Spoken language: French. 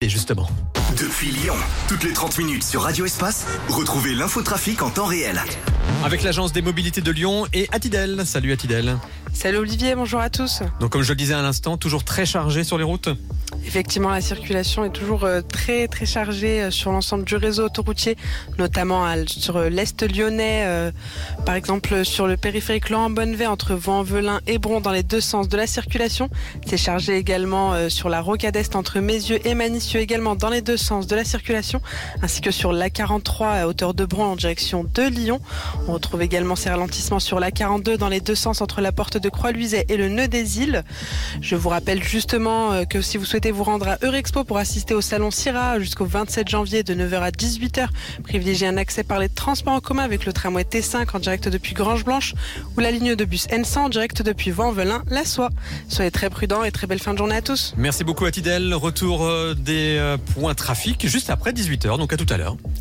Et justement. Depuis Lyon, toutes les 30 minutes sur Radio Espace, retrouvez l'infotrafic en temps réel. Avec l'agence des mobilités de Lyon et Atidel. Salut Atidel. Salut Olivier, bonjour à tous. Donc comme je le disais à l'instant, toujours très chargé sur les routes. Effectivement, la circulation est toujours très chargée sur l'ensemble du réseau autoroutier, notamment sur l'Est lyonnais, par exemple sur le périphérique Laurent-Bonnevet entre Vaux-en-Velin et Bron dans les deux sens de la circulation. C'est chargé également sur la rocade Est entre Mézieux et Manicieux également dans les deux sens de la circulation, ainsi que sur l'A43 à hauteur de Bron en direction de Lyon. On retrouve également ces ralentissements sur l'A42 dans les deux sens entre la porte de Croix-Luiset et le nœud des îles. Je vous rappelle justement que si vous souhaitez vous rendre à Eurexpo pour assister au salon Syrah jusqu'au 27 janvier de 9h à 18h, privilégiez un accès par les transports en commun avec le tramway T5 en direct depuis Grange-Blanche ou la ligne de bus N100 en direct depuis Vaux-en-Velin-La Soie. Soyez très prudents et très belle fin de journée à tous. Merci beaucoup Atidel. Retour des points trafic juste après 18h, donc à tout à l'heure.